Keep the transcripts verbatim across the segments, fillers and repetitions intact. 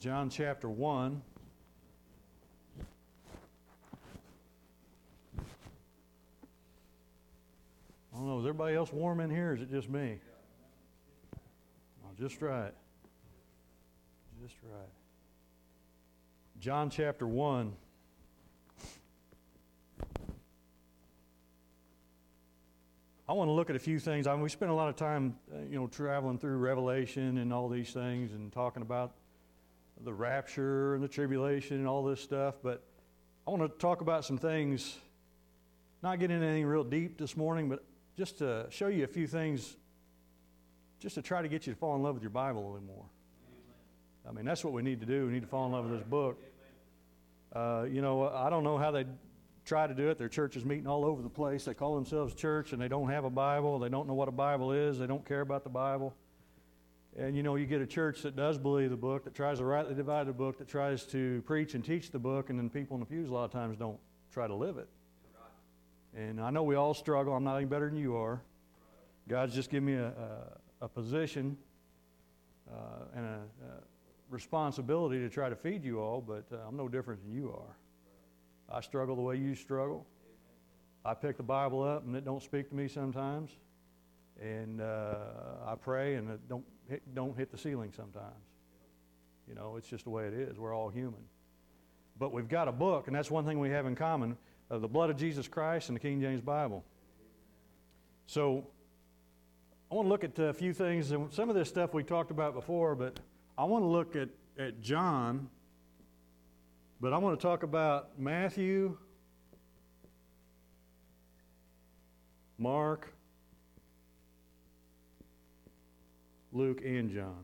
John chapter one. I don't know, is everybody else warm in here, or is it just me? Oh, just right. Just right. John chapter one. I want to look at a few things. I mean, we spent a lot of time, uh, you know, traveling through Revelation and all these things and talking about the rapture and the tribulation and all this stuff. But I want to talk about some things, not get into anything real deep this morning, but just to show you a few things, just to try to get you to fall in love with your Bible a little more. I mean, that's what we need to do. We need to fall in love with this book. Uh, you know, I don't know how they try to do it. Their churches meeting all over the place. They call themselves church, and they don't have a Bible. They don't know what a Bible is. They don't care about the Bible. And, you know, you get a church that does believe the book, that tries to rightly divide the book, that tries to preach and teach the book, and then people in the pews a lot of times don't try to live it. And I know we all struggle. I'm not any better than you are. God's just given me a, a, a position uh, and a, a responsibility to try to feed you all, but uh, I'm no different than you are. I struggle the way you struggle. I pick the Bible up and it don't speak to me sometimes. And uh, I pray and it don't hit, don't hit the ceiling sometimes. You know, it's just the way it is. We're all human. But we've got a book, and that's one thing we have in common, uh, the blood of Jesus Christ and the King James Bible. So I want to look at a few things, and some of this stuff we talked about before, but I want to look at, at John, but I want to talk about Matthew, Mark, Luke, and John.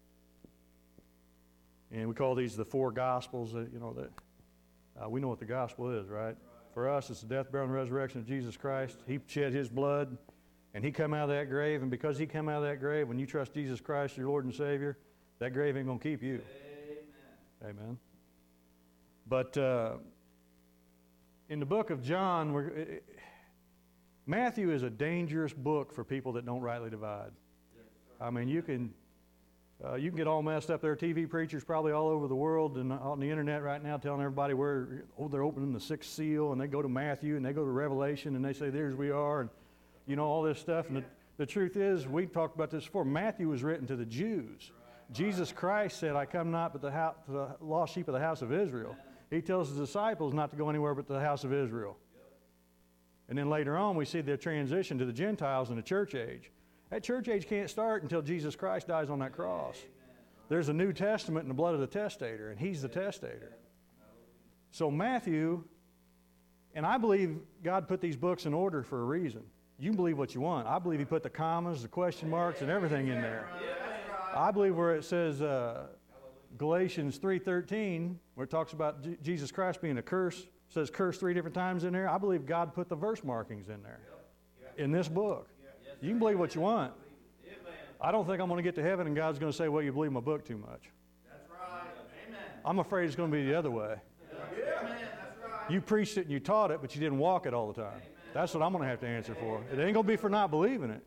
And we call these the four Gospels. That, you know, that uh, we know what the gospel is, right? right? For us, it's the death, burial, and resurrection of Jesus Christ. He shed His blood, and He come out of that grave. And because He come out of that grave, when you trust Jesus Christ, your Lord and Savior, that grave ain't going to keep you. Amen. Amen. But uh, in the book of John, we're, it, Matthew is a dangerous book for people that don't rightly divide. I mean, you can uh, you can get all messed up. There are T V preachers probably all over the world and on the internet right now telling everybody where oh, they're opening the sixth seal, and they go to Matthew and they go to Revelation and they say, there's we are, and you know, all this stuff. And the, the truth is, we talked about this before, Matthew was written to the Jews. Jesus Christ said, I come not but the, house, to the lost sheep of the house of Israel. He tells his disciples not to go anywhere but to the house of Israel. And then later on, we see the transition to the Gentiles in the church age. That church age can't start until Jesus Christ dies on that cross. There's a New Testament in the blood of the testator, and He's the testator. So Matthew, and I believe God put these books in order for a reason. You can believe what you want. I believe He put the commas, the question marks, and everything in there. I believe where it says uh, Galatians three thirteen, where it talks about J- Jesus Christ being a curse, says curse three different times in there. I believe God put the verse markings in there, in this book. You can believe what you want. I don't think I'm going to get to heaven and God's going to say, well, you believe my book too much. That's right. Amen. I'm afraid it's going to be the other way. Amen. That's right. You preached it and you taught it, but you didn't walk it all the time. Amen. That's what I'm going to have to answer for. It ain't going to be for not believing it.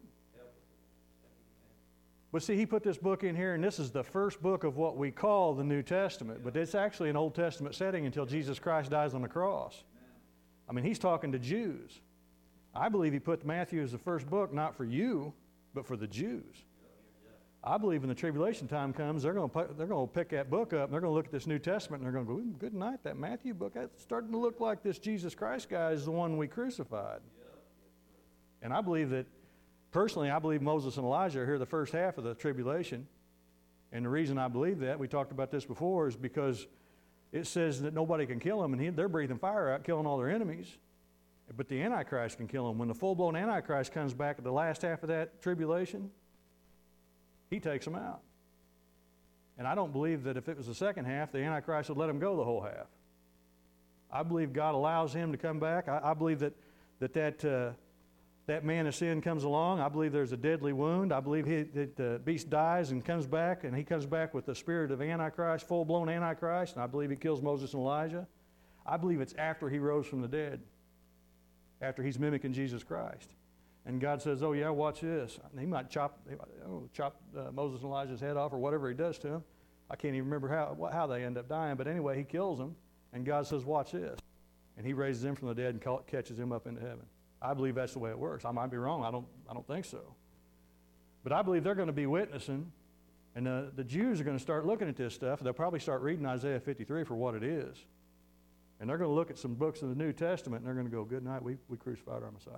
But see, He put this book in here, and this is the first book of what we call the New Testament. But it's actually an Old Testament setting until Jesus Christ dies on the cross. I mean, He's talking to Jews. I believe He put Matthew as the first book, not for you, but for the Jews. I believe when the tribulation time comes, they're going to they're going to pick that book up, and they're going to look at this New Testament, and they're going to go, good night, that Matthew book, that's starting to look like this Jesus Christ guy is the one we crucified. And I believe that, personally, I believe Moses and Elijah are here the first half of the tribulation. And the reason I believe that, we talked about this before, is because it says that nobody can kill them, and he, they're breathing fire out, killing all their enemies. But the Antichrist can kill them. When the full-blown Antichrist comes back at the last half of that tribulation, he takes them out. And I don't believe that if it was the second half, the Antichrist would let him go the whole half. I believe God allows him to come back. I, I believe that that, that, uh, that man of sin comes along. I believe there's a deadly wound. I believe he, that the beast dies and comes back, and he comes back with the spirit of Antichrist, full-blown Antichrist, and I believe he kills Moses and Elijah. I believe it's after he rose from the dead, after he's mimicking Jesus Christ. And God says, oh yeah, watch this. He might chop, he might, oh, chop uh, Moses and Elijah's head off or whatever he does to him. I can't even remember how, how they end up dying, but anyway, he kills them, and God says, watch this. And he raises him from the dead and call, catches him up into heaven. I believe that's the way it works. I might be wrong. I don't, I don't think so. But I believe they're going to be witnessing, and the, the Jews are going to start looking at this stuff. They'll probably start reading Isaiah fifty-three for what it is. And they're going to look at some books in the New Testament, and they're going to go, good night, we, we crucified our Messiah.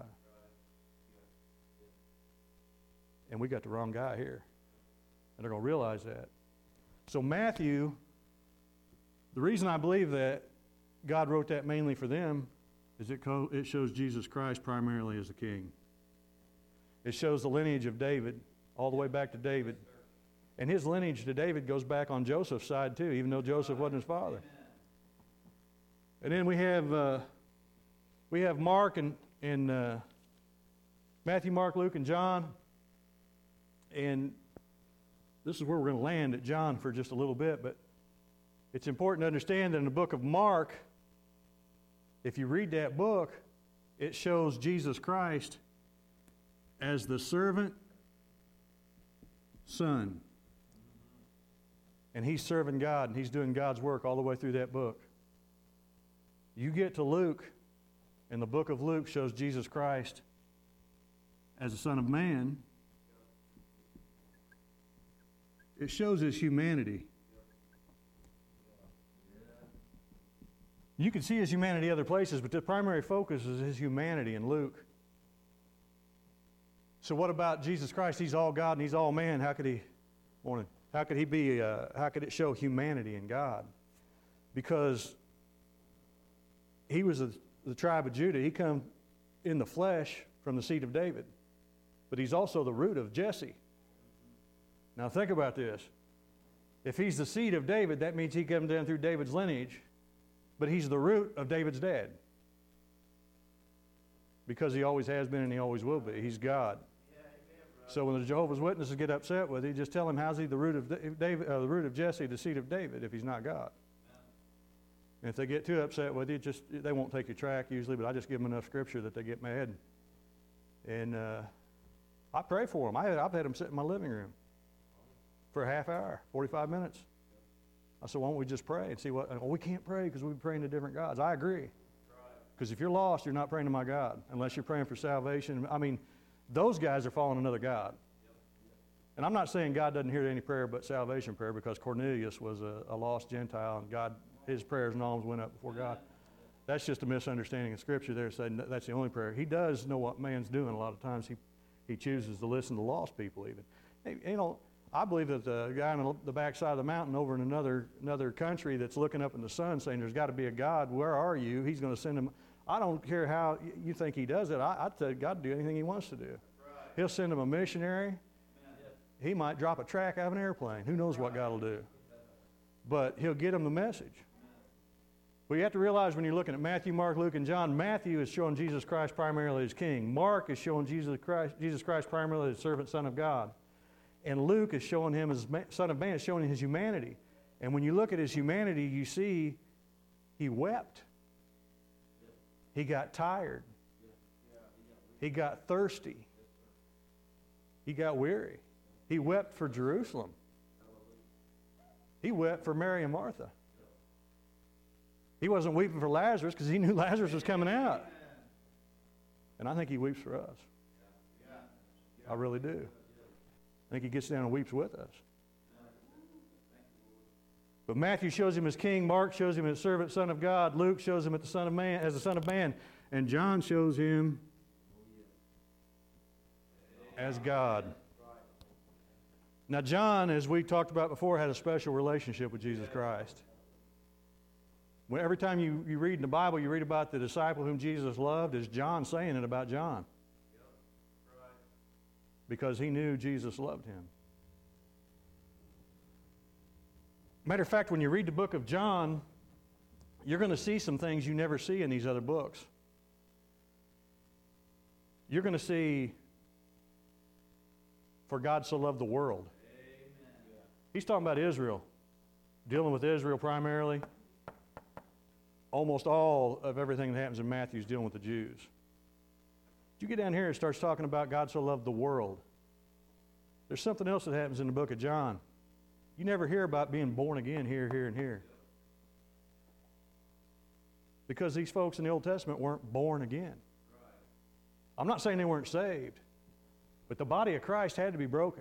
And we got the wrong guy here. And they're going to realize that. So Matthew, the reason I believe that God wrote that mainly for them is it, co- it shows Jesus Christ primarily as the king. It shows the lineage of David all the way back to David. And his lineage to David goes back on Joseph's side too, even though Joseph wasn't his father. And then we have uh, we have Mark and, and uh, Matthew, Mark, Luke, and John. And this is where we're going to land at John for just a little bit, but it's important to understand that in the book of Mark, if you read that book, it shows Jesus Christ as the servant son. And he's serving God, and he's doing God's work all the way through that book. You get to Luke, and the book of Luke shows Jesus Christ as the Son of Man. It shows his humanity. You can see his humanity other places, but the primary focus is his humanity in Luke. So what about Jesus Christ? He's all God and he's all man. How could he, morning, how could he be, uh, how could it show humanity in God? Because he was a, the tribe of Judah. He come in the flesh from the seed of David. But he's also the root of Jesse. Now think about this. If he's the seed of David, that means he comes down through David's lineage, but he's the root of David's dad. Because he always has been and he always will be. He's God. So when the Jehovah's Witnesses get upset with you, just tell him, how's he the root of David, uh, the root of Jesse, the seed of David, if he's not God? And if they get too upset with you, just they won't take your track usually, but I just give them enough scripture that they get mad. And uh, I pray for them. I, I've had them sit in my living room for a half hour, forty-five minutes. I said, why don't we just pray and see what, oh, we can't pray because we've been praying to different gods. I agree. Because if you're lost, you're not praying to my God unless you're praying for salvation. I mean, those guys are following another God. And I'm not saying God doesn't hear any prayer but salvation prayer, because Cornelius was a, a lost Gentile and God, his prayers and alms went up before God. That's just a misunderstanding of Scripture there, saying that's the only prayer. He does know what man's doing a lot of times. He, he chooses to listen to lost people even. Hey, you know, I believe that the guy on the backside of the mountain over in another, another country that's looking up in the sun saying there's got to be a God, where are you? He's going to send him. I don't care how you think he does it. I, I tell God to do anything he wants to do. Right. He'll send him a missionary. Amen. He might drop a track out of an airplane. Who knows what God will do? But he'll get him the message. Well, you have to realize when you're looking at Matthew, Mark, Luke, and John, Matthew is showing Jesus Christ primarily as king. Mark is showing Jesus Christ, Jesus Christ primarily as servant son of God. And Luke is showing him as son of man, is showing his humanity. And when you look at his humanity, you see he wept. He got tired. He got thirsty. He got weary. He wept for Jerusalem. He wept for Mary and Martha. He wasn't weeping for Lazarus because he knew Lazarus was coming out. And I think he weeps for us. I really do. I think he gets down and weeps with us. But Matthew shows him as king, Mark shows him as servant son of God, Luke shows him as the son of man, as the son of man, and John shows him as God. Now John, as we talked about before, had a special relationship with Jesus Christ. When, every time you, you read in the Bible, you read about the disciple whom Jesus loved, is John saying it about John. Because he knew Jesus loved him. Matter of fact, when you read the book of John, you're going to see some things you never see in these other books. You're going to see, for God so loved the world. Amen. He's talking about Israel, dealing with Israel primarily. Almost all of everything that happens in Matthew is dealing with the Jews. You get down here, it starts talking about God so loved the world. There's something else that happens in the book of John. You never hear about being born again here, here, and here. Because these folks in the Old Testament weren't born again. I'm not saying they weren't saved, but the body of Christ had to be broken.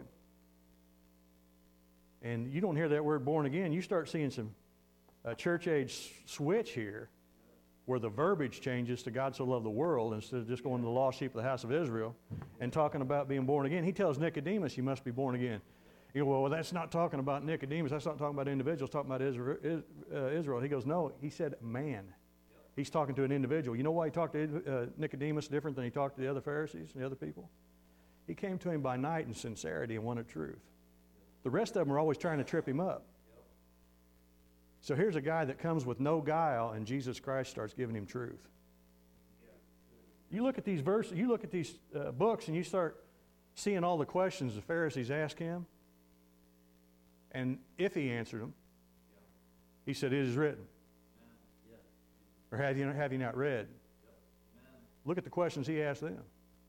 And you don't hear that word born again. You start seeing some uh, church age switch here where the verbiage changes to God so loved the world instead of just going to the lost sheep of the house of Israel and talking about being born again. He tells Nicodemus, you must be born again. You go, well, that's not talking about Nicodemus. That's not talking about individuals. Talking about Israel. Uh, Israel. He goes, no, he said man. He's talking to an individual. You know why he talked to uh, Nicodemus different than he talked to the other Pharisees and the other people? He came to him by night in sincerity and wanted truth. The rest of them are always trying to trip him up. So here's a guy that comes with no guile, and Jesus Christ starts giving him truth. You look at these verses, you look at these uh, books, and you start seeing all the questions the Pharisees asked him. And if he answered them, he said, it is written. Or have you, have you not read? Look at the questions he asked them.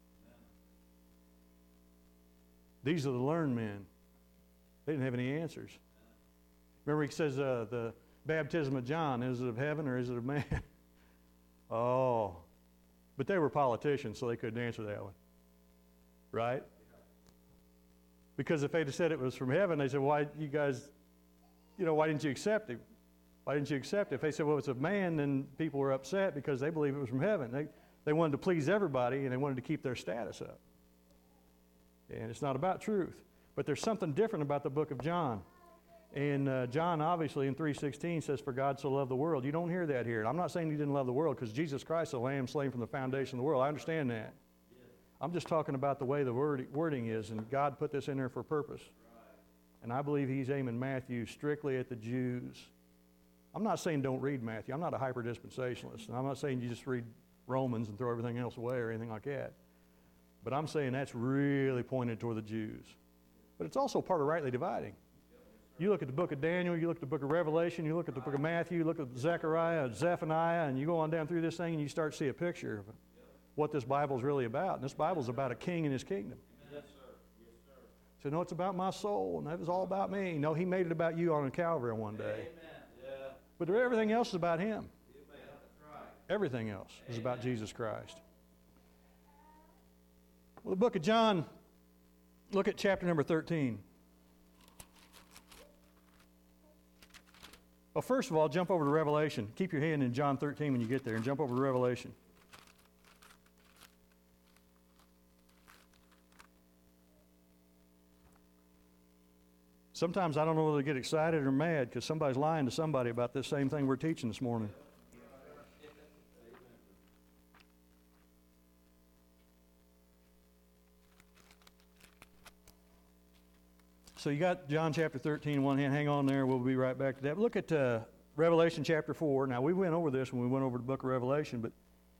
These are the learned men. They didn't have any answers. Remember he says uh, the baptism of John, is it of heaven or is it of man? Oh. But they were politicians, so they couldn't answer that one. Right? Because if they'd have said it was from heaven, they said, why you guys, you know, why didn't you accept it? Why didn't you accept it? If they said, well, it's of man, then people were upset because they believed it was from heaven. They, they wanted to please everybody, and they wanted to keep their status up. And it's not about truth. But there's something different about the book of John. And uh, John, obviously, in three sixteen says, for God so loved the world. You don't hear that here. And I'm not saying he didn't love the world, because Jesus Christ, the Lamb slain from the foundation of the world. I understand that. I'm just talking about the way the word, wording is, and God put this in there for a purpose. And I believe he's aiming Matthew strictly at the Jews. I'm not saying don't read Matthew. I'm not a hyper-dispensationalist. And I'm not saying you just read Romans and throw everything else away or anything like that. But I'm saying that's really pointed toward the Jews. But it's also part of rightly dividing. You look at the book of Daniel, you look at the book of Revelation, you look at the book of Matthew, you look at Zechariah, Zephaniah, and you go on down through this thing and you start to see a picture of what this Bible is really about. And this Bible is about a king and his kingdom. Yes, sir. Yes, sir. So, no, it's about my soul, and that was all about me. No, he made it about you on Calvary one day. Amen. Yeah. But everything else is about him. Amen. Right. Everything else Amen. Is about Jesus Christ. Well, the book of John, look at chapter number thirteen. Well, first of all, jump over to Revelation. Keep your hand in John thirteen when you get there, and jump over to Revelation. Sometimes I don't know whether to get excited or mad because somebody's lying to somebody about this same thing we're teaching this morning. So you got John chapter thirteen in one hand. Hang on there. We'll be right back to that. Look at uh, Revelation chapter four. Now, we went over this when we went over the book of Revelation, but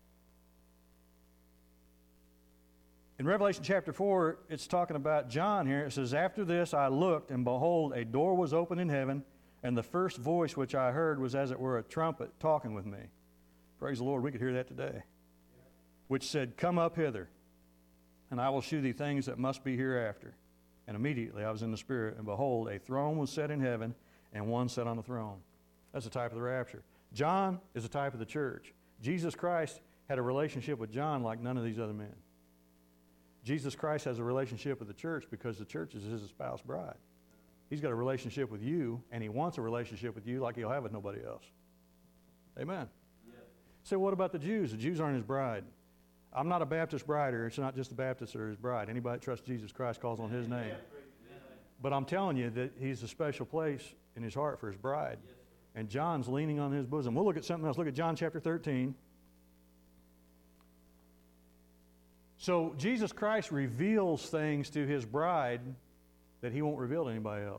in Revelation chapter four, it's talking about John here. It says, after this I looked, and behold, a door was opened in heaven, and the first voice which I heard was as it were a trumpet talking with me. Praise the Lord, we could hear that today. Which said, come up hither, and I will shew thee things that must be hereafter. And immediately I was in the Spirit, and behold, a throne was set in heaven, and one sat on the throne. That's a type of the rapture. John is a type of the church. Jesus Christ had a relationship with John like none of these other men. Jesus Christ has a relationship with the church because the church is his espoused bride. He's got a relationship with you, and he wants a relationship with you like he'll have with nobody else. Amen. Yeah. So what about the Jews? The Jews aren't his bride. I'm not a Baptist brider. It's not just the Baptists that are his bride. Anybody that trusts Jesus Christ calls on his name. But I'm telling you that he's a special place in his heart for his bride. And John's leaning on his bosom. We'll look at something else. Look at John chapter thirteen. So Jesus Christ reveals things to his bride that he won't reveal to anybody else.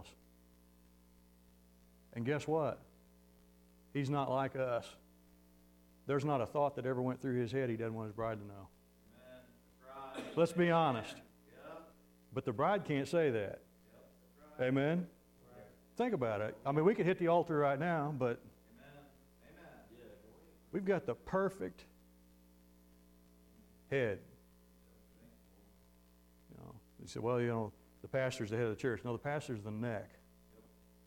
And guess what? He's not like us. There's not a thought that ever went through his head he doesn't want his bride to know. Amen. Let's be honest. Yep. But the bride can't say that. Yep. Right. Amen? Right. Think about it. I mean, we could hit the altar right now, but Amen. Amen. Yeah. We've got the perfect head. You know, you say, well, you know, the pastor's the head of the church. No, the pastor's the neck. Yep.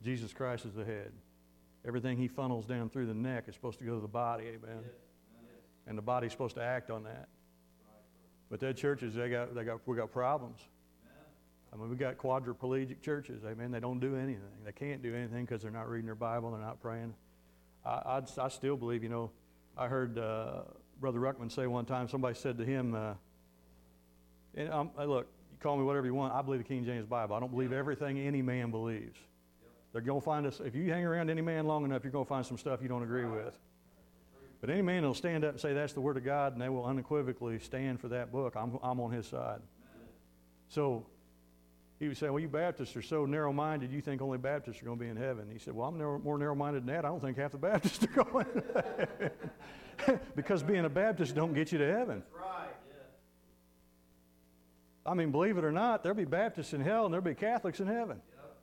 Jesus Christ is the head. Everything he funnels down through the neck is supposed to go to the body, amen? Yes. And the body's supposed to act on that. But their churches, they got, they got, we got problems. I mean, we got quadriplegic churches, amen? They don't do anything. They can't do anything because they're not reading their Bible, they're not praying. I, I'd, I still believe, you know, I heard uh, Brother Ruckman say one time, somebody said to him, uh, and um, look, you call me whatever you want, I believe the King James Bible. I don't believe everything any man believes. They're going to find us, if you hang around any man long enough, you're going to find some stuff you don't agree with. But any man will stand up and say that's the Word of God, and they will unequivocally stand for that book. I'm, I'm on his side. So he would say, well, you Baptists are so narrow-minded, you think only Baptists are going to be in heaven. He said, well, I'm narrow, more narrow-minded than that. I don't think half the Baptists are going to heaven. Because being a Baptist don't get you to heaven. That's right. I mean, believe it or not, there'll be Baptists in hell and there'll be Catholics in heaven.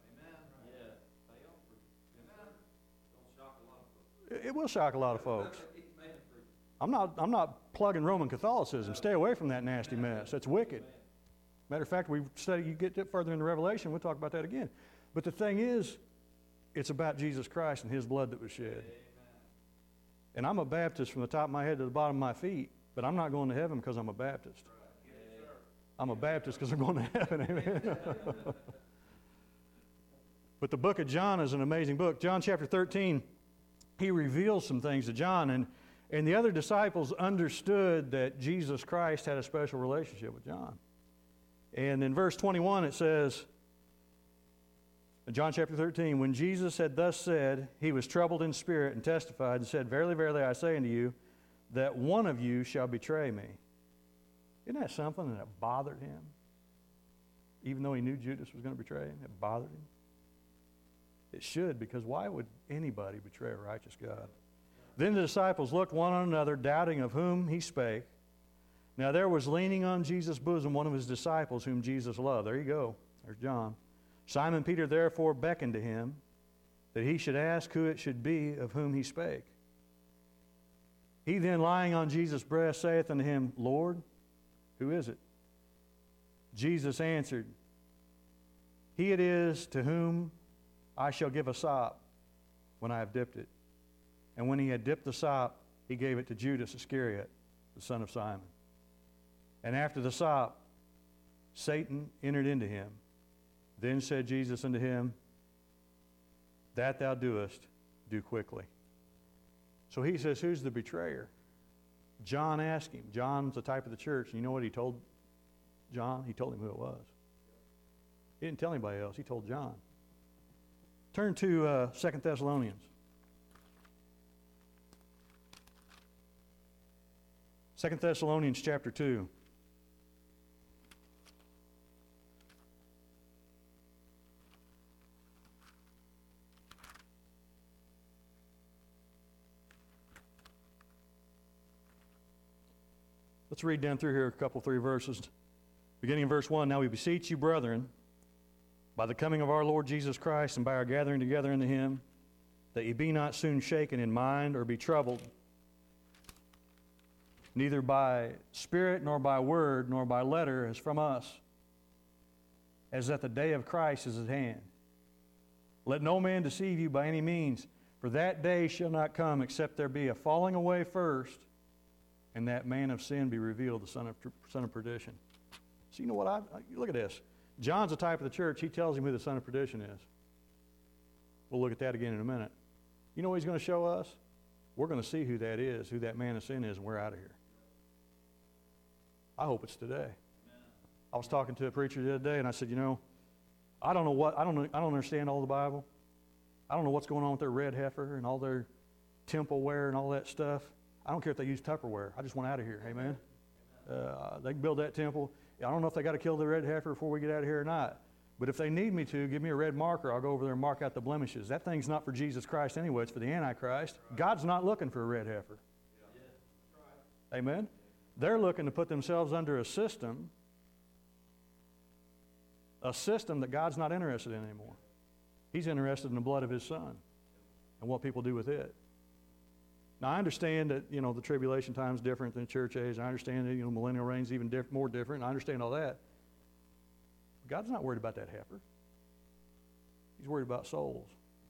It will shock a lot of folks. I'm not, I'm not plugging Roman Catholicism. Stay away from that nasty mess. That's wicked. Matter of fact, we study, you get further into Revelation, we'll talk about that again. But the thing is, it's about Jesus Christ and his blood that was shed. And I'm a Baptist from the top of my head to the bottom of my feet, but I'm not going to heaven because I'm a Baptist. I'm a Baptist because I'm going to heaven. Amen. But the book of John is an amazing book. John chapter thirteen, he reveals some things to John, and, and the other disciples understood that Jesus Christ had a special relationship with John. And in verse twenty-one it says, in John chapter thirteen, when Jesus had thus said, he was troubled in spirit and testified and said, verily, verily, I say unto you, that one of you shall betray me. Isn't that something that bothered him? Even though he knew Judas was going to betray him, it bothered him. It should, because why would anybody betray a righteous God? Then the disciples looked one on another, doubting of whom he spake. Now there was leaning on Jesus' bosom one of his disciples whom Jesus loved. There you go. There's John. Simon Peter therefore beckoned to him that he should ask who it should be of whom he spake. He then, lying on Jesus' breast, saith unto him, Lord, who is it? Jesus answered, he it is to whom I shall give a sop when I have dipped it. And when he had dipped the sop, he gave it to Judas Iscariot, the son of Simon. And after the sop, Satan entered into him. Then said Jesus unto him, that thou doest, do quickly. So he says, who's the betrayer? John asked him. John's the type of the church. And you know what he told John? He told him who it was. He didn't tell anybody else. He told John. Turn to uh, Second Thessalonians. Second Thessalonians chapter two. Let's read down through here a couple, three verses. Beginning in verse one, now we beseech you, brethren, by the coming of our Lord Jesus Christ and by our gathering together unto him, that ye be not soon shaken in mind or be troubled, neither by spirit nor by word nor by letter as from us, as that the day of Christ is at hand. Let no man deceive you by any means, for that day shall not come except there be a falling away first, and that man of sin be revealed, the son of, son of perdition. So you know what, I, I look at this. John's the type of the church, he tells him who the son of perdition is. We'll look at that again in a minute. You know what he's going to show us? We're going to see who that is, who that man of sin is, and we're out of here. I hope it's today. Amen. I was talking to a preacher the other day, and I said, you know, I don't know what, I don't know, I don't understand all the Bible. I don't know what's going on with their red heifer and all their temple wear and all that stuff. I don't care if they use Tupperware. I just want out of here. Amen. Uh, they can build that temple. I don't know if they got to kill the red heifer before we get out of here or not. But if they need me to, give me a red marker. I'll go over there and mark out the blemishes. That thing's not for Jesus Christ anyway. It's for the Antichrist. God's not looking for a red heifer. Amen. They're looking to put themselves under a system, a system that God's not interested in anymore. He's interested in the blood of his son and what people do with it. Now, I understand that, you know, the tribulation time is different than the church age. I understand that, you know, millennial reign is even diff- more different. I understand all that. God's not worried about that heifer. He's worried about souls.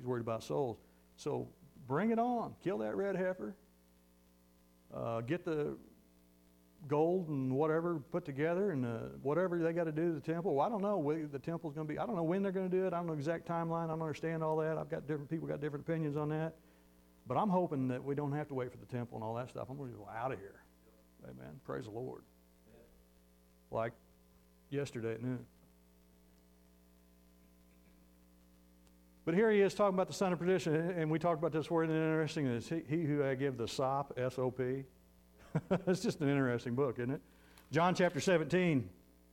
He's worried about souls. So bring it on. Kill that red heifer. Uh, get the gold and whatever put together, and uh, whatever they got to do to the temple. Well, I don't know where the temple's going to be. I don't know when they're going to do it. I don't know the exact timeline. I don't understand all that. I've got different people got different opinions on that. But I'm hoping that we don't have to wait for the temple and all that stuff. I'm going to go out of here. Amen. Praise the Lord. Like yesterday at noon. But here he is talking about the son of perdition, and we talked about this word, and interesting is he, he who I give the sop, S O P. It's just an interesting book, isn't it? John chapter seventeen.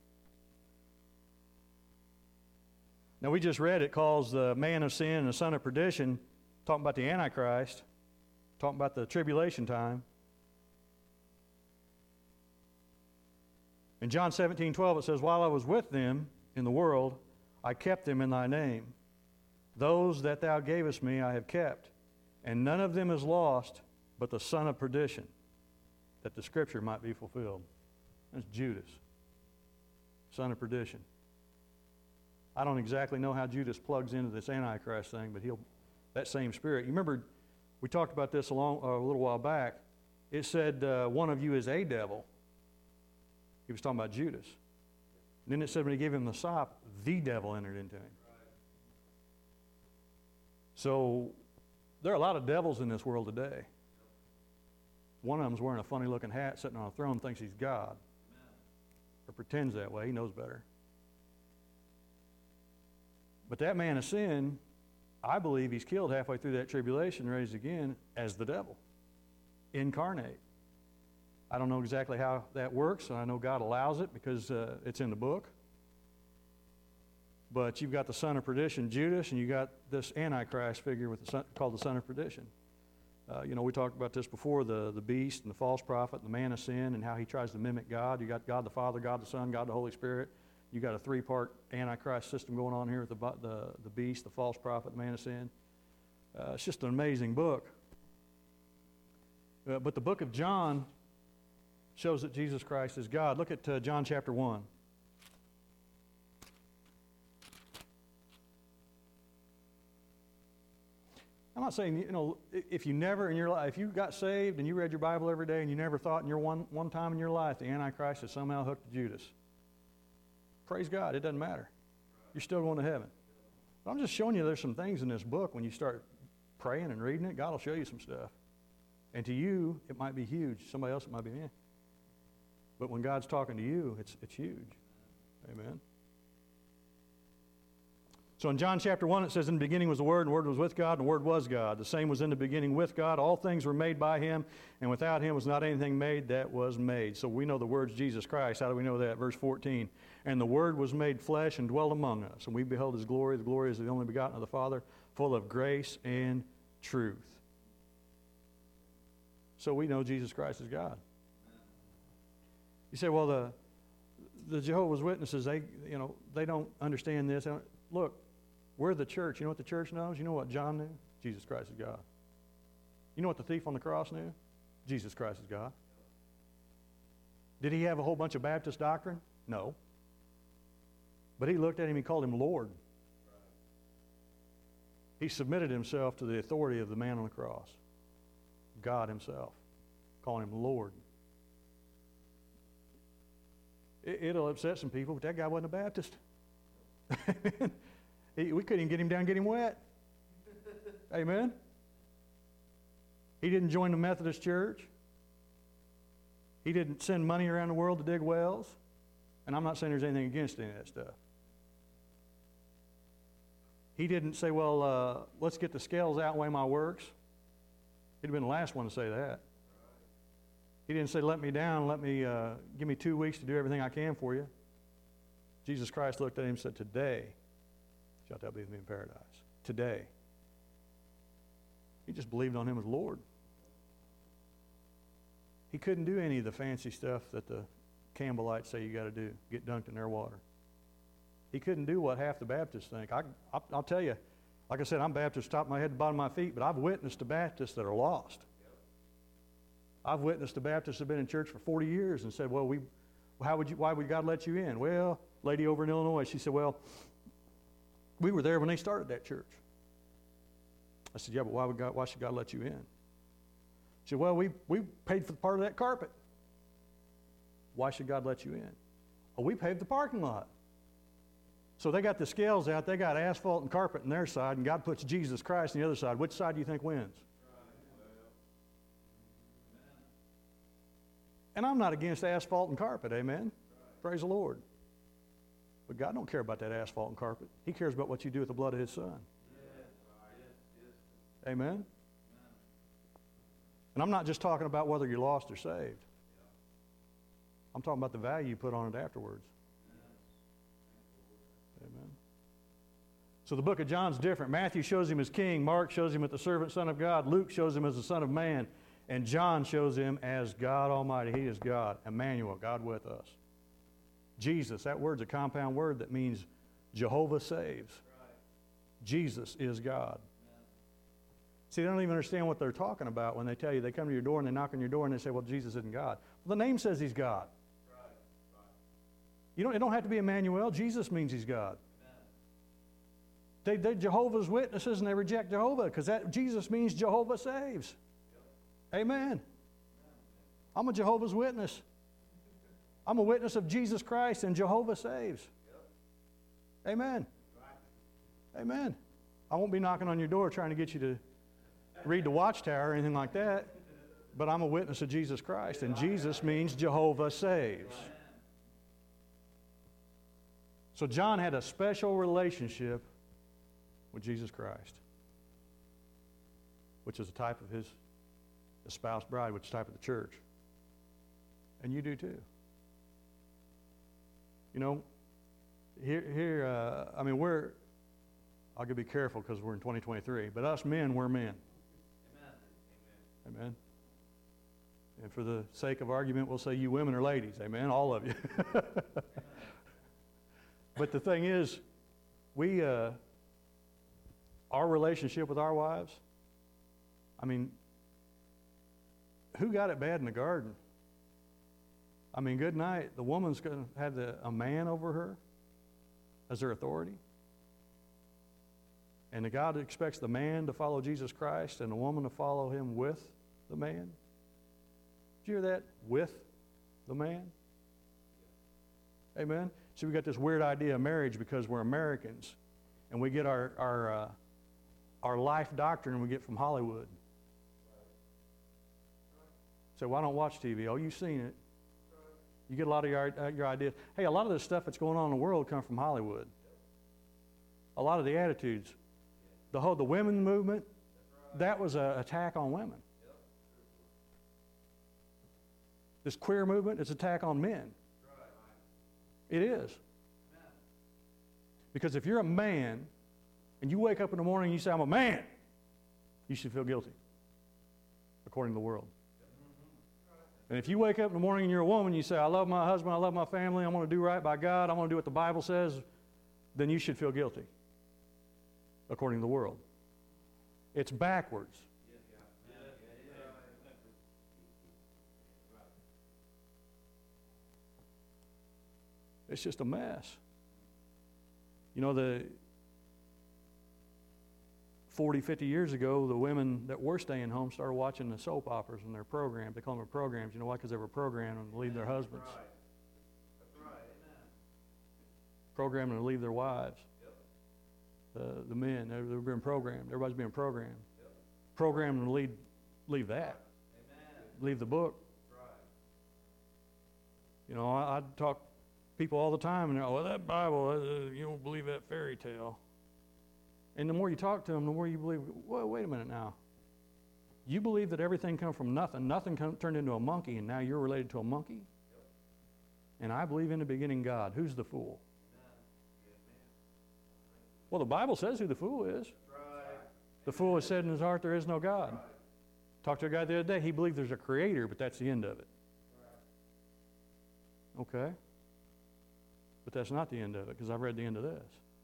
Now we just read it calls the man of sin and the son of perdition, talking about the Antichrist, talking about the tribulation time. In John seventeen twelve it says, while I was with them in the world, I kept them in thy name. Those that thou gavest me I have kept, and none of them is lost but the son of perdition, that the scripture might be fulfilled. That's Judas, son of perdition. I don't exactly know how Judas plugs into this Antichrist thing, but he'll, that same spirit. You remember, we talked about this a, long, uh, a little while back. It said, uh, one of you is a devil. He was talking about Judas. And then it said when he gave him the sop, the devil entered into him. So there are a lot of devils in this world today. One of them's wearing a funny looking hat, sitting on a throne, thinks he's God. Amen. Or pretends that way. He knows better. But that man of sin, I believe he's killed halfway through that tribulation, raised again as the devil, incarnate. I don't know exactly how that works, and I know God allows it because uh, it's in the book. But you've got the son of perdition, Judas, and you got this Antichrist figure with the son, called the son of perdition. Uh, you know, we talked about this before, the, the beast and the false prophet and the man of sin and how he tries to mimic God. You got God the Father, God the Son, God the Holy Spirit. You got a three-part Antichrist system going on here with the, the, the beast, the false prophet, the man of sin. Uh, it's just an amazing book. Uh, but the book of John shows that Jesus Christ is God. Look at uh, John chapter one. I'm not saying, you know, if you never in your life, if you got saved and you read your Bible every day and you never thought in your one, one time in your life the Antichrist has somehow hooked to Judas. Praise God, it doesn't matter. You're still going to heaven. But I'm just showing you there's some things in this book when you start praying and reading it, God will show you some stuff. And to you, it might be huge. Somebody else, it might be, eh. But when God's talking to you, it's, it's huge. Amen. So in John chapter one, it says, in the beginning was the Word, and the Word was with God, and the Word was God. The same was in the beginning with God. All things were made by Him, and without Him was not anything made that was made. So we know the Word's Jesus Christ. How do we know that? Verse fourteen. And the Word was made flesh and dwelt among us, and we beheld His glory. The glory is the only begotten of the Father, full of grace and truth. So we know Jesus Christ is God. You say, well, the the Jehovah's Witnesses, they you know they don't understand this. They don't, look. We're the church. You know what the church knows? You know what John knew? Jesus Christ is God. You know what the thief on the cross knew? Jesus Christ is God. Did he have a whole bunch of Baptist doctrine? No. But he looked at him, he called him Lord. He submitted himself to the authority of the man on the cross. God himself. Calling him Lord. It, it'll upset some people, but that guy wasn't a Baptist. He, we couldn't even get him down, get him wet. Amen? He didn't join the Methodist Church. He didn't send money around the world to dig wells. And I'm not saying there's anything against any of that stuff. He didn't say, well, uh, let's get the scales out and weigh my works. He'd have been the last one to say that. He didn't say, let me down, let me, uh, give me two weeks to do everything I can for you. Jesus Christ looked at him and said, today, shalt thou be with me in paradise. Today. He just believed on him as Lord. He couldn't do any of the fancy stuff that the Campbellites say you got to do, get dunked in their water. He couldn't do what half the Baptists think. I, I, I'll tell you, like I said, I'm Baptist, top of my head to bottom of my feet, but I've witnessed to Baptists that are lost. I've witnessed to Baptists that have been in church for forty years and said, well, we, how would you, why would God let you in? Well, lady over in Illinois, she said, well, we were there when they started that church. I said, yeah, but why, would God, why should God let you in? She said, well, we, we paid for part of that carpet. Why should God let you in? Oh, we paved the parking lot. So they got the scales out, they got asphalt and carpet on their side, and God puts Jesus Christ on the other side. Which side do you think wins? And I'm not against asphalt and carpet, amen? Praise the Lord. But God don't care about that asphalt and carpet. He cares about what you do with the blood of His Son. Amen? And I'm not just talking about whether you're lost or saved. I'm talking about the value you put on it afterwards. Amen. So the book of John's different. Matthew shows Him as king. Mark shows Him as the servant son of God. Luke shows Him as the Son of Man. And John shows Him as God Almighty. He is God. Emmanuel, God with us. Jesus, that word's a compound word that means Jehovah saves. Jesus is God. See, they don't even understand what they're talking about when they tell you, they come to your door and they knock on your door and they say, well, Jesus isn't God. Well, the name says He's God. Right. Right. You don't, it don't have to be Emmanuel. Jesus means He's God. They, they're Jehovah's Witnesses and they reject Jehovah because that Jesus means Jehovah saves. Yep. Amen. Amen. I'm a Jehovah's Witness. I'm a witness of Jesus Christ and Jehovah saves. Yep. Amen. Right. Amen. I won't be knocking on your door trying to get you to read the Watchtower or anything like that, but I'm a witness of Jesus Christ, and Jesus means Jehovah saves. So John had a special relationship with Jesus Christ, which is a type of His espoused bride, which is a type of the church. And you do too. You know, here, here uh, I mean, we're, I'll be careful because we're in twenty twenty-three, but us men, we're men. Amen. Amen. And for the sake of argument, we'll say you women are ladies. Amen. All of you. But the thing is, we, uh, our relationship with our wives, I mean, who got it bad in the garden? I mean, good night. The woman's going to have the, a man over her as her authority. And the God expects the man to follow Jesus Christ and the woman to follow Him with the man. Did you hear that? With the man. Amen. See, we got this weird idea of marriage because we're Americans, and we get our our uh, our life doctrine we get from Hollywood. So why don't watch T V? Oh, you've seen it. You get a lot of your uh, your ideas. Hey, a lot of this stuff that's going on in the world come from Hollywood. A lot of the attitudes. The whole the women movement, that was an attack on women. This queer movement is an attack on men. It is. Because if you're a man and you wake up in the morning and you say, I'm a man, you should feel guilty, according to the world. And if you wake up in the morning and you're a woman and you say, I love my husband, I love my family, I'm going to do right by God, I'm going to do what the Bible says, then you should feel guilty, according to the world. It's backwards. It's just a mess. You know, the forty, fifty years ago, the women that were staying home started watching the soap operas and their programs. They call them programs. You know why? Because they were programming to leave their husbands. That's right. That's right. Amen. Programming to leave their wives. Uh, the men, they're, they're being programmed. Everybody's being programmed. Yep. Programmed to lead, leave that. Amen. Leave the book. Right. You know, I, I talk to people all the time, and they're, oh, well, that Bible, uh, you don't believe that fairy tale. And the more you talk to them, the more you believe, well, wait a minute now. You believe that everything comes from nothing. Nothing come, turned into a monkey, and now you're related to a monkey? Yep. And I believe in the beginning God. Who's the fool? Well, the Bible says who the fool is. Right. The fool has said in his heart, there is no God. Right. Talked to a guy the other day, he believes there's a creator, but that's the end of it. Right. Okay. But that's not the end of it, because I've read the end of this.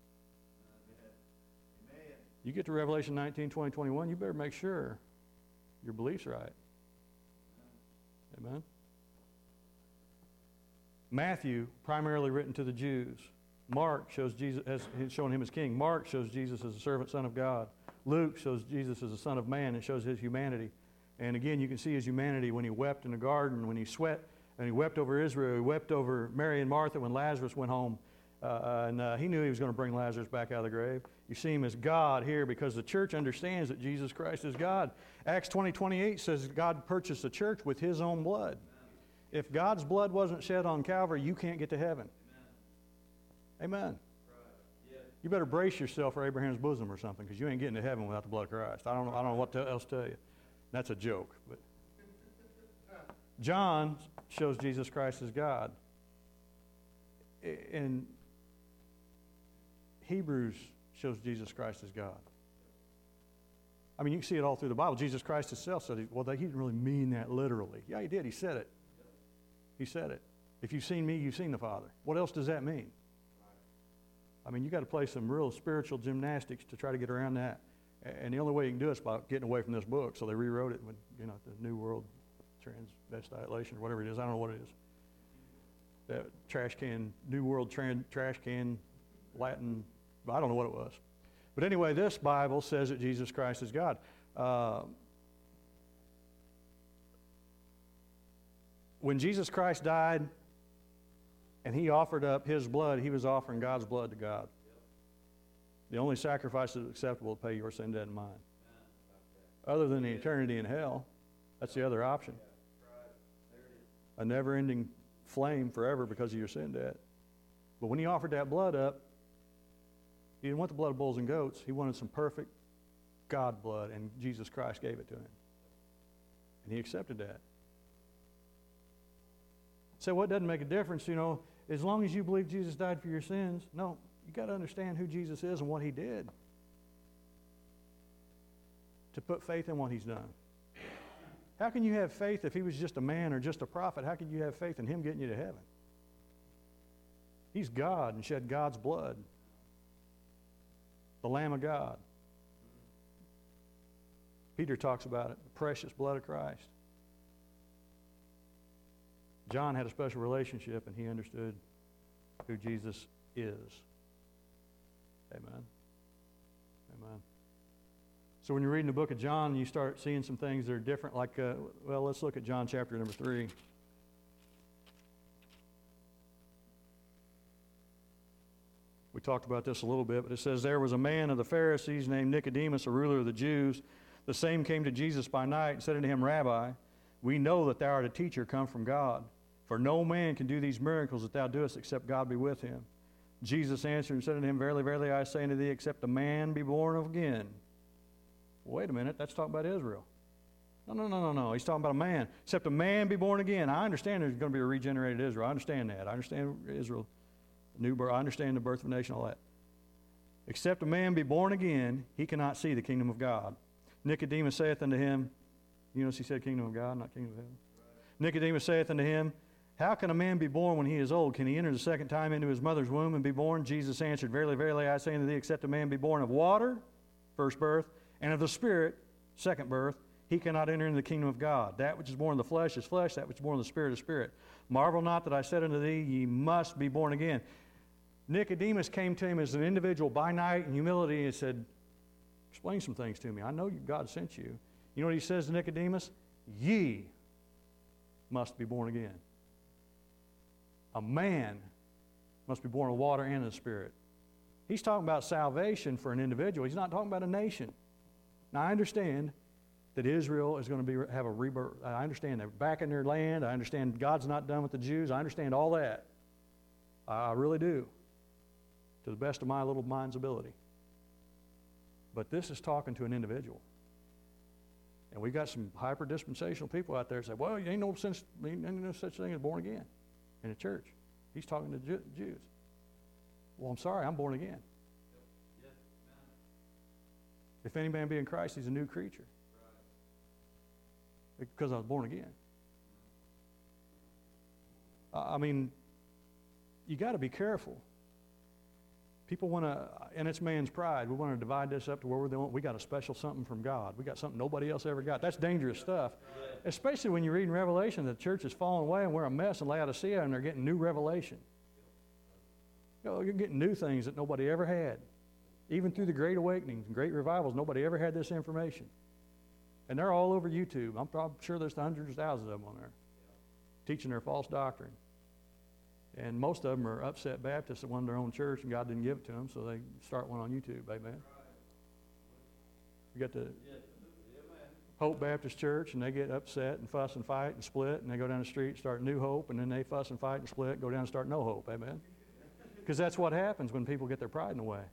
Amen. You get to Revelation nineteen, twenty, twenty-one, you better make sure your belief's right. Amen. Amen. Matthew, primarily written to the Jews. Mark shows Jesus as showing him as king. Mark shows Jesus as a servant son of God. Luke shows Jesus as a son of man and shows his humanity. And again, you can see his humanity when he wept in the garden, when he sweat, and he wept over Israel. He wept over Mary and Martha when Lazarus went home. Uh, and uh, he knew he was going to bring Lazarus back out of the grave. You see him as God here because the church understands that Jesus Christ is God. Acts twenty twenty-eight says God purchased the church with his own blood. If God's blood wasn't shed on Calvary, you can't get to heaven. Amen. Amen. You better brace yourself for Abraham's bosom or something because you ain't getting to heaven without the blood of Christ. I don't know, I don't know what else to tell you. That's a joke. But John shows Jesus Christ as God. And Hebrews shows Jesus Christ as God. I mean, you can see it all through the Bible. Jesus Christ himself said, well, he didn't really mean that literally. Yeah, he did. He said it. He said it. If you've seen me, you've seen the Father. What else does that mean? I mean, you got to play some real spiritual gymnastics to try to get around that. And the only way you can do it is by getting away from this book. So they rewrote it with, you know, the New World Transvestillation or whatever it is. I don't know what it is. That trash can, New World tran, trash can, Latin, I don't know what it was. But anyway, this Bible says that Jesus Christ is God. Uh, when Jesus Christ died and he offered up his blood, he was offering God's blood to God. The only sacrifice that is acceptable to pay your sin debt and mine. Other than the eternity in hell, that's the other option. A never-ending flame forever because of your sin debt. But when he offered that blood up, he didn't want the blood of bulls and goats. He wanted some perfect God blood, and Jesus Christ gave it to him. And he accepted that. So what doesn't make a difference, you know, as long as you believe Jesus died for your sins? No, you got to understand who Jesus is and what he did to put faith in what he's done. How can you have faith if he was just a man or just a prophet? How can you have faith in him getting you to heaven? He's God and shed God's blood. The Lamb of God. Peter talks about it, the precious blood of Christ. John had a special relationship and he understood who Jesus is. Amen. Amen. So when you're reading the book of John, you start seeing some things that are different. Like, uh, well, let's look at John chapter number three. We talked about this a little bit, but it says, there was a man of the Pharisees named Nicodemus, a ruler of the Jews. The same came to Jesus by night and said unto him, Rabbi, we know that thou art a teacher come from God. For no man can do these miracles that thou doest except God be with him. Jesus answered and said unto him, verily, verily, I say unto thee, except a man be born again. Wait a minute, that's talking about Israel. No, no, no, no, no. He's talking about a man. Except a man be born again. I understand there's going to be a regenerated Israel. I understand that. I understand Israel, new birth. I understand the birth of a nation, all that. Except a man be born again, he cannot see the kingdom of God. Nicodemus saith unto him, you notice he said kingdom of God, not kingdom of heaven. Right. Nicodemus saith unto him, how can a man be born when he is old? Can he enter the second time into his mother's womb and be born? Jesus answered, verily, verily, I say unto thee, except a man be born of water, first birth, and of the Spirit, second birth, he cannot enter into the kingdom of God. That which is born of the flesh is flesh, that which is born of the Spirit is spirit. Marvel not that I said unto thee, ye must be born again. Nicodemus came to him as an individual by night in humility and said, explain some things to me. I know God sent you. You know what he says to Nicodemus? Ye must be born again. A man must be born of water and of the Spirit. He's talking about salvation for an individual. He's not talking about a nation. Now, I understand that Israel is going to be have a rebirth. I understand they're back in their land. I understand God's not done with the Jews. I understand all that. I really do, to the best of my little mind's ability. But this is talking to an individual. And we've got some hyper-dispensational people out there that say, well, you ain't no, sense, ain't no such thing as born again in a church. He's talking to Jew- Jews. Well, I'm sorry, I'm born again. Yep. If any man be in Christ, he's a new creature. Right. Because I was born again. Uh, I mean, you got to be careful. People want to, and it's man's pride, we want to divide this up to where we're the only, we got a special something from God. We got something nobody else ever got. That's dangerous stuff. Especially when you read in Revelation that the church has fallen away and we're a mess in Laodicea and they're getting new revelation. You know, you're getting new things that nobody ever had. Even through the Great Awakenings and Great Revivals, nobody ever had this information. And they're all over YouTube. I'm probably sure there's hundreds of thousands of them on there teaching their false doctrine. And most of them are upset Baptists that won their own church and God didn't give it to them, so they start one on YouTube. Amen. You got the Hope Baptist Church, and they get upset and fuss and fight and split, and they go down the street and start New Hope, and then they fuss and fight and split, go down and start No Hope. Amen. Because that's what happens when people get their pride in the way.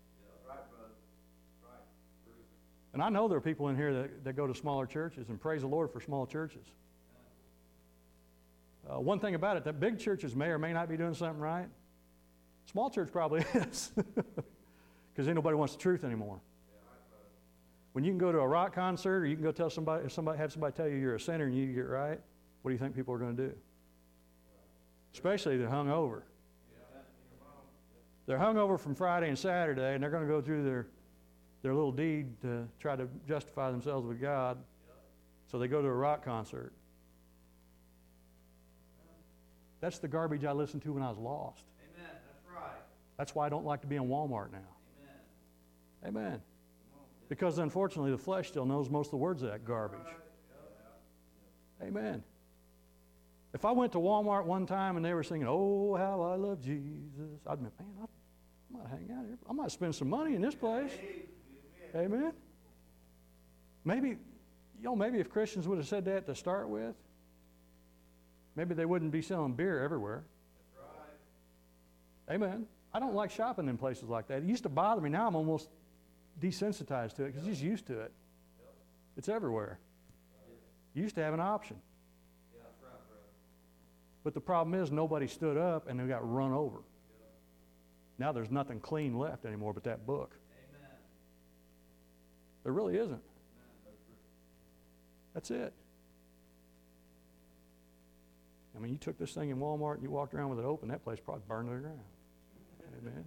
And I know there are people in here that, that go to smaller churches, and praise the Lord for small churches. Uh, one thing about it, that big churches may or may not be doing something right. Small church probably is. Because ain't nobody wants the truth anymore. When you can go to a rock concert, or you can go tell somebody, somebody have somebody tell you you're a sinner and you get right, what do you think people are going to do? Especially if they're hung over. They're hung over from Friday and Saturday, and they're going to go through their, their little deed to try to justify themselves with God. So they go to a rock concert. That's the garbage I listened to when I was lost. Amen. That's right. That's why I don't like to be in Walmart now. Amen. Amen. Because unfortunately the flesh still knows most of the words of that garbage. Amen. If I went to Walmart one time and they were singing, "Oh, how I love Jesus," I'd be, man, I might hang out here. I might spend some money in this place. Amen. Maybe, you know, maybe if Christians would have said that to start with, maybe they wouldn't be selling beer everywhere. That's right. Amen. I don't like shopping in places like that. It used to bother me. Now I'm almost desensitized to it because you're just used to it. Yep. It's everywhere. You used to have an option. Yeah, that's right, brother. But the problem is nobody stood up and they got run over. Yep. Now there's nothing clean left anymore but that book. Amen. There really isn't. Amen. That's it. I mean, you took this thing in Walmart and you walked around with it open, that place probably burned to the ground. Amen.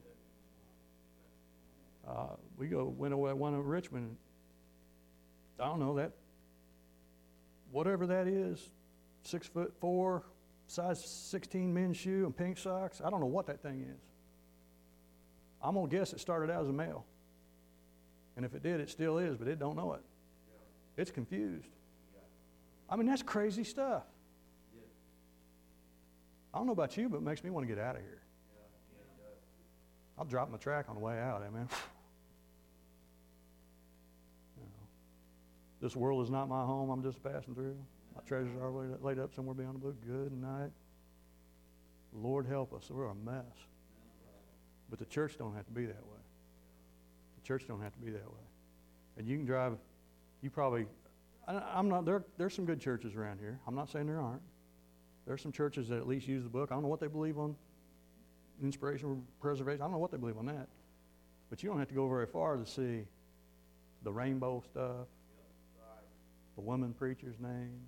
Uh, we go went away one in Richmond. I don't know that. Whatever that is, six foot four, size sixteen men's shoe and pink socks. I don't know what that thing is. I'm gonna guess it started out as a male, and if it did, it still is, but it don't know it. Yeah. It's confused. Yeah. I mean, that's crazy stuff. Yeah. I don't know about you, but it makes me want to get out of here. Yeah. Yeah, it does. I'll drop my track on the way out. Amen. You know, this world is not my home. I'm just passing through. My treasures are laid- laid up somewhere beyond the blue. Good night. Lord help us. We're a mess. But the church don't have to be that way. The church don't have to be that way. And you can drive. You probably. I, I'm not. There. There's some good churches around here. I'm not saying there aren't. There's some churches that at least use the book. I don't know what they believe on inspiration or preservation. I don't know what they believe on that. But you don't have to go very far to see the rainbow stuff, the women preachers' names,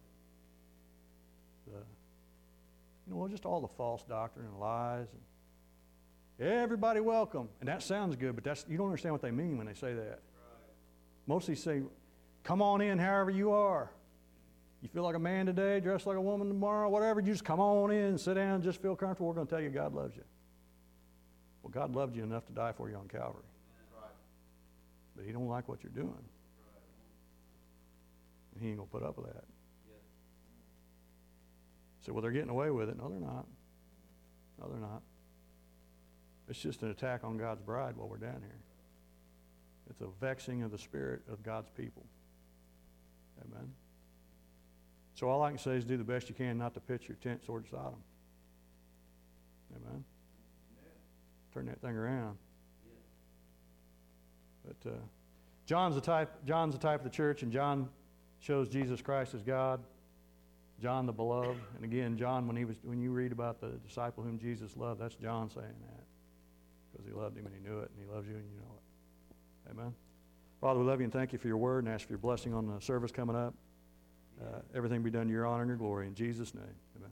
the, you know, just all the false doctrine and lies. And everybody welcome. And that sounds good, but that's you don't understand what they mean when they say that. Mostly say, come on in however you are. You feel like a man today, dress like a woman tomorrow, whatever, you just come on in, sit down, just feel comfortable. We're going to tell you God loves you. Well, God loved you enough to die for you on Calvary. Right. But he don't like what you're doing. And he ain't going to put up with that. Yeah. So, well, they're getting away with it. No, they're not. No, they're not. It's just an attack on God's bride while we're down here. It's a vexing of the spirit of God's people. Amen. So all I can say is do the best you can not to pitch your tent toward Sodom. Amen. Turn that thing around. But uh, John's the type. John's the type of the church, and John shows Jesus Christ as God. John the beloved, and again, John, when he was, when you read about the disciple whom Jesus loved, that's John saying that because he loved him and he knew it, and he loves you and you know it. Amen. Father, we love you and thank you for your word, and ask for your blessing on the service coming up. Uh, everything be done to your honor and your glory in Jesus' name. Amen.